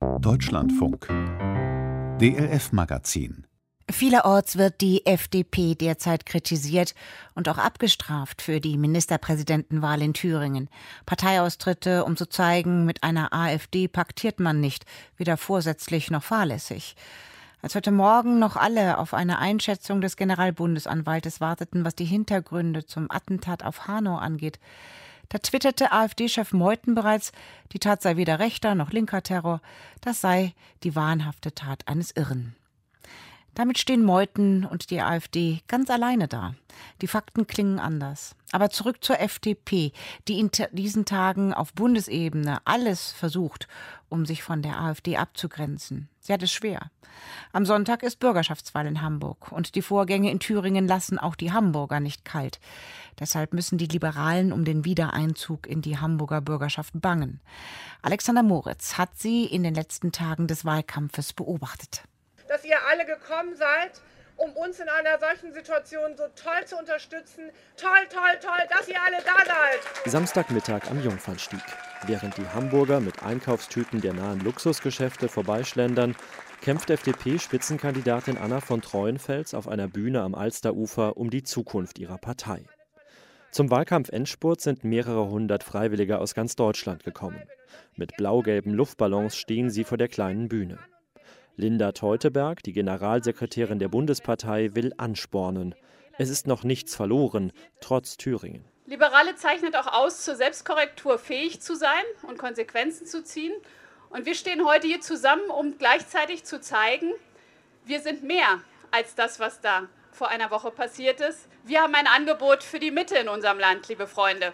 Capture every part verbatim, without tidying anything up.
Deutschlandfunk D L F-Magazin. Vielerorts wird die F D P derzeit kritisiert und auch abgestraft für die Ministerpräsidentenwahl in Thüringen. Parteiaustritte, um zu zeigen, mit einer AfD paktiert man nicht, weder vorsätzlich noch fahrlässig. Als heute Morgen noch alle auf eine Einschätzung des Generalbundesanwaltes warteten, was die Hintergründe zum Attentat auf Hanau angeht, da twitterte AfD-Chef Meuthen bereits, die Tat sei weder rechter noch linker Terror, das sei die wahnhafte Tat eines Irren. Damit stehen Meuthen und die AfD ganz alleine da. Die Fakten klingen anders. Aber zurück zur F D P, die in diesen Tagen auf Bundesebene alles versucht, um sich von der AfD abzugrenzen. Sie hat es schwer. Am Sonntag ist Bürgerschaftswahl in Hamburg und die Vorgänge in Thüringen lassen auch die Hamburger nicht kalt. Deshalb müssen die Liberalen um den Wiedereinzug in die Hamburger Bürgerschaft bangen. Alexander Moritz hat sie in den letzten Tagen des Wahlkampfes beobachtet. Dass ihr alle gekommen seid, um uns in einer solchen Situation so toll zu unterstützen. Toll, toll, toll, dass ihr alle da seid. Samstagmittag am Jungfernstieg. Während die Hamburger mit Einkaufstüten der nahen Luxusgeschäfte vorbeischlendern, kämpft F D P-Spitzenkandidatin Anna von Treuenfels auf einer Bühne am Alsterufer um die Zukunft ihrer Partei. Zum Wahlkampf-Endspurt sind mehrere hundert Freiwillige aus ganz Deutschland gekommen. Mit blau-gelben Luftballons stehen sie vor der kleinen Bühne. Linda Teuteberg, die Generalsekretärin der Bundespartei, will anspornen. Es ist noch nichts verloren, trotz Thüringen. Liberale zeichnet auch aus, zur Selbstkorrektur fähig zu sein und Konsequenzen zu ziehen. Und wir stehen heute hier zusammen, um gleichzeitig zu zeigen, wir sind mehr als das, was da vor einer Woche passiert ist. Wir haben ein Angebot für die Mitte in unserem Land, liebe Freunde.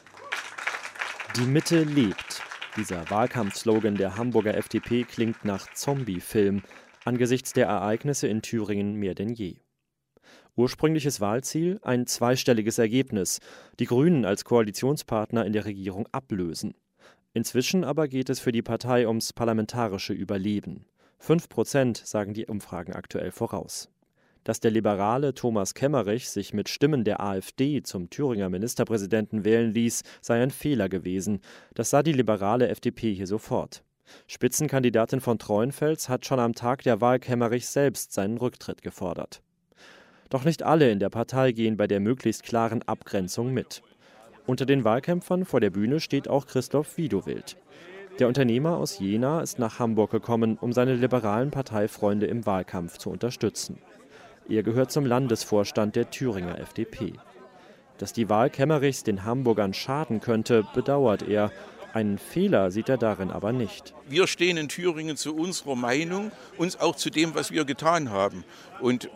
Die Mitte lebt. Dieser Wahlkampfslogan der Hamburger F D P klingt nach Zombie-Film, angesichts der Ereignisse in Thüringen mehr denn je. Ursprüngliches Wahlziel, ein zweistelliges Ergebnis, die Grünen als Koalitionspartner in der Regierung ablösen. Inzwischen aber geht es für die Partei ums parlamentarische Überleben. Fünf Prozent sagen die Umfragen aktuell voraus. Dass der Liberale Thomas Kemmerich sich mit Stimmen der AfD zum Thüringer Ministerpräsidenten wählen ließ, sei ein Fehler gewesen. Das sah die liberale F D P hier sofort. Spitzenkandidatin von Treuenfels hat schon am Tag der Wahl Kemmerich selbst seinen Rücktritt gefordert. Doch nicht alle in der Partei gehen bei der möglichst klaren Abgrenzung mit. Unter den Wahlkämpfern vor der Bühne steht auch Christoph Wiedowild. Der Unternehmer aus Jena ist nach Hamburg gekommen, um seine liberalen Parteifreunde im Wahlkampf zu unterstützen. Er gehört zum Landesvorstand der Thüringer F D P. Dass die Wahl Kemmerichs den Hamburgern schaden könnte, bedauert er. Einen Fehler sieht er darin aber nicht. Wir stehen in Thüringen zu unserer Meinung und auch zu dem, was wir getan haben. Und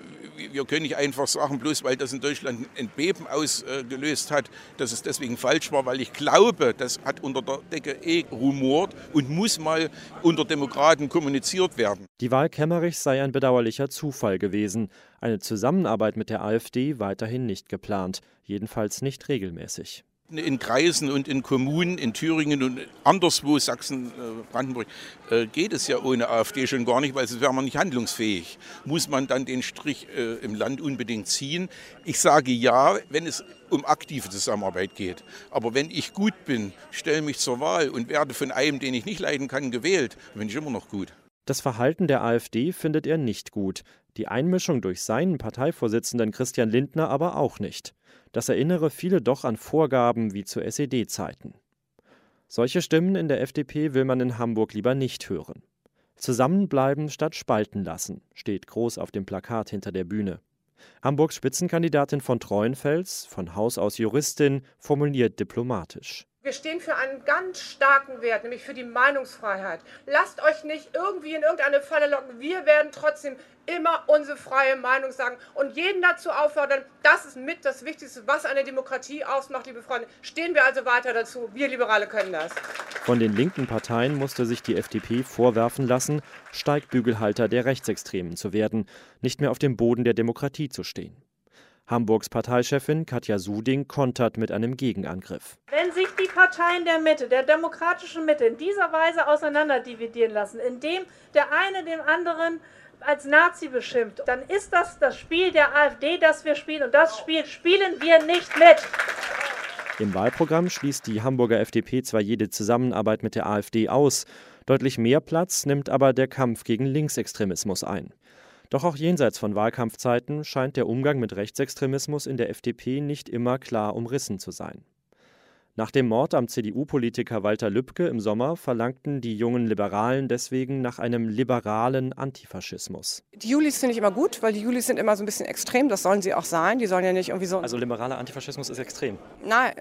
wir können nicht einfach sagen, bloß weil das in Deutschland ein Beben ausgelöst hat, dass es deswegen falsch war, weil ich glaube, das hat unter der Decke eh rumort und muss mal unter Demokraten kommuniziert werden. Die Wahl Kemmerichs sei ein bedauerlicher Zufall gewesen. Eine Zusammenarbeit mit der AfD weiterhin nicht geplant, jedenfalls nicht regelmäßig. In Kreisen und in Kommunen, in Thüringen und anderswo, Sachsen, Brandenburg, geht es ja ohne AfD schon gar nicht, weil sonst wäre man nicht handlungsfähig. Muss man dann den Strich im Land unbedingt ziehen? Ich sage ja, wenn es um aktive Zusammenarbeit geht. Aber wenn ich gut bin, stelle mich zur Wahl und werde von einem, den ich nicht leiden kann, gewählt, bin ich immer noch gut. Das Verhalten der AfD findet er nicht gut. Die Einmischung durch seinen Parteivorsitzenden Christian Lindner aber auch nicht. Das erinnere viele doch an Vorgaben wie zu S E D-Zeiten. Solche Stimmen in der F D P will man in Hamburg lieber nicht hören. Zusammenbleiben statt spalten lassen, steht groß auf dem Plakat hinter der Bühne. Hamburgs Spitzenkandidatin von Treuenfels, von Haus aus Juristin, formuliert diplomatisch. Wir stehen für einen ganz starken Wert, nämlich für die Meinungsfreiheit. Lasst euch nicht irgendwie in irgendeine Falle locken. Wir werden trotzdem immer unsere freie Meinung sagen und jeden dazu auffordern, das ist mit das Wichtigste, was eine Demokratie ausmacht, liebe Freunde. Stehen wir also weiter dazu. Wir Liberale können das. Von den linken Parteien musste sich die F D P vorwerfen lassen, Steigbügelhalter der Rechtsextremen zu werden, nicht mehr auf dem Boden der Demokratie zu stehen. Hamburgs Parteichefin Katja Suding kontert mit einem Gegenangriff. Wenn sich die Parteien der Mitte, der demokratischen Mitte, in dieser Weise auseinanderdividieren lassen, indem der eine den anderen als Nazi beschimpft, dann ist das das Spiel der AfD, das wir spielen. Und das Spiel spielen wir nicht mit. Im Wahlprogramm schließt die Hamburger F D P zwar jede Zusammenarbeit mit der AfD aus, Deutlich mehr Platz nimmt aber der Kampf gegen Linksextremismus ein. Doch auch jenseits von Wahlkampfzeiten scheint der Umgang mit Rechtsextremismus in der F D P nicht immer klar umrissen zu sein. Nach dem Mord am C D U-Politiker Walter Lübcke im Sommer verlangten die jungen Liberalen deswegen nach einem liberalen Antifaschismus. Die Julis finde ich immer gut, weil die Julis sind immer so ein bisschen extrem, das sollen sie auch sein. Die sollen ja nicht irgendwie so... Also liberaler Antifaschismus ist extrem? Nein,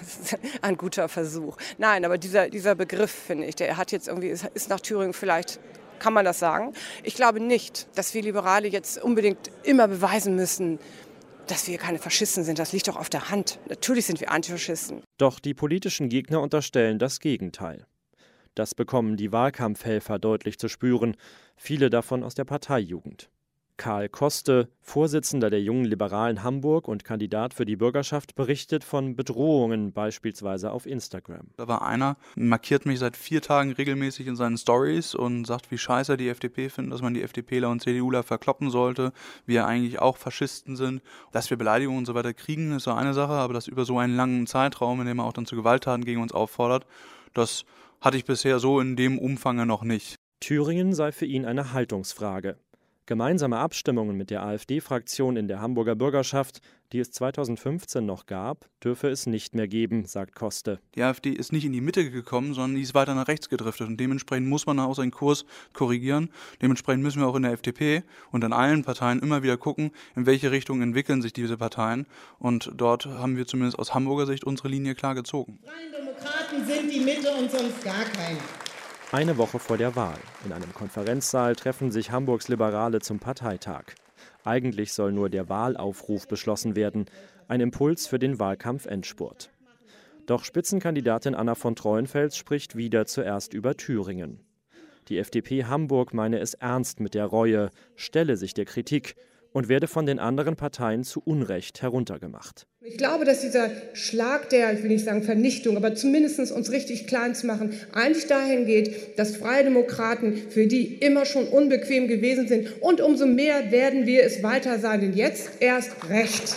ein guter Versuch. Nein, aber dieser, dieser Begriff, finde ich, der hat jetzt irgendwie, ist nach Thüringen vielleicht... Kann man das sagen? Ich glaube nicht, dass wir Liberale jetzt unbedingt immer beweisen müssen, dass wir keine Faschisten sind. Das liegt doch auf der Hand. Natürlich sind wir Antifaschisten. Doch die politischen Gegner unterstellen das Gegenteil. Das bekommen die Wahlkampfhelfer deutlich zu spüren, viele davon aus der Parteijugend. Karl Koste, Vorsitzender der Jungen Liberalen Hamburg und Kandidat für die Bürgerschaft, berichtet von Bedrohungen beispielsweise auf Instagram. Da war einer, markiert mich seit vier Tagen regelmäßig in seinen Stories und sagt, wie scheiße er die F D P findet, dass man die FDPler und CDUler verkloppen sollte, wie er eigentlich auch Faschisten sind. Dass wir Beleidigungen und so weiter kriegen, ist so eine Sache, aber das über so einen langen Zeitraum, in dem er auch dann zu Gewalttaten gegen uns auffordert, das hatte ich bisher so in dem Umfang noch nicht. Thüringen sei für ihn eine Haltungsfrage. Gemeinsame Abstimmungen mit der AfD-Fraktion in der Hamburger Bürgerschaft, die es zweitausendfünfzehn noch gab, dürfe es nicht mehr geben, sagt Koste. Die AfD ist nicht in die Mitte gekommen, sondern die ist weiter nach rechts gedriftet. Und dementsprechend muss man auch seinen Kurs korrigieren. Dementsprechend müssen wir auch in der F D P und in allen Parteien immer wieder gucken, in welche Richtung entwickeln sich diese Parteien. Und dort haben wir zumindest aus Hamburger Sicht unsere Linie klar gezogen. Freien Demokraten sind die Mitte und sonst gar keine. Eine Woche vor der Wahl. In einem Konferenzsaal treffen sich Hamburgs Liberale zum Parteitag. Eigentlich soll nur der Wahlaufruf beschlossen werden, ein Impuls für den Wahlkampf-Endspurt. Doch Spitzenkandidatin Anna von Treuenfels spricht wieder zuerst über Thüringen. Die F D P Hamburg meine es ernst mit der Reue, stelle sich der Kritik und werde von den anderen Parteien zu Unrecht heruntergemacht. Ich glaube, dass dieser Schlag der, ich will nicht sagen Vernichtung, aber zumindest uns richtig klein zu machen, eigentlich dahin geht, dass Freie Demokraten, für die immer schon unbequem gewesen sind, und umso mehr werden wir es weiter sein, denn jetzt erst recht.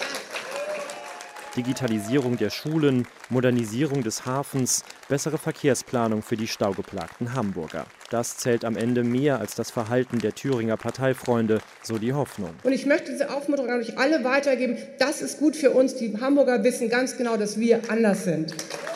Digitalisierung der Schulen, Modernisierung des Hafens, bessere Verkehrsplanung für die staugeplagten Hamburger. Das zählt am Ende mehr als das Verhalten der Thüringer Parteifreunde, so die Hoffnung. Und ich möchte diese Aufmunterung an euch alle weitergeben. Das ist gut für uns. Die Hamburger wissen ganz genau, dass wir anders sind.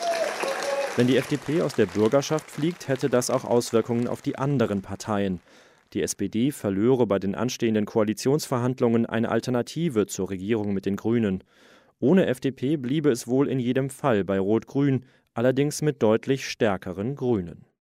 Wenn die F D P aus der Bürgerschaft fliegt, hätte das auch Auswirkungen auf die anderen Parteien. Die S P D verlöre bei den anstehenden Koalitionsverhandlungen eine Alternative zur Regierung mit den Grünen. Ohne F D P bliebe es wohl in jedem Fall bei Rot-Grün, allerdings mit deutlich stärkeren Grünen.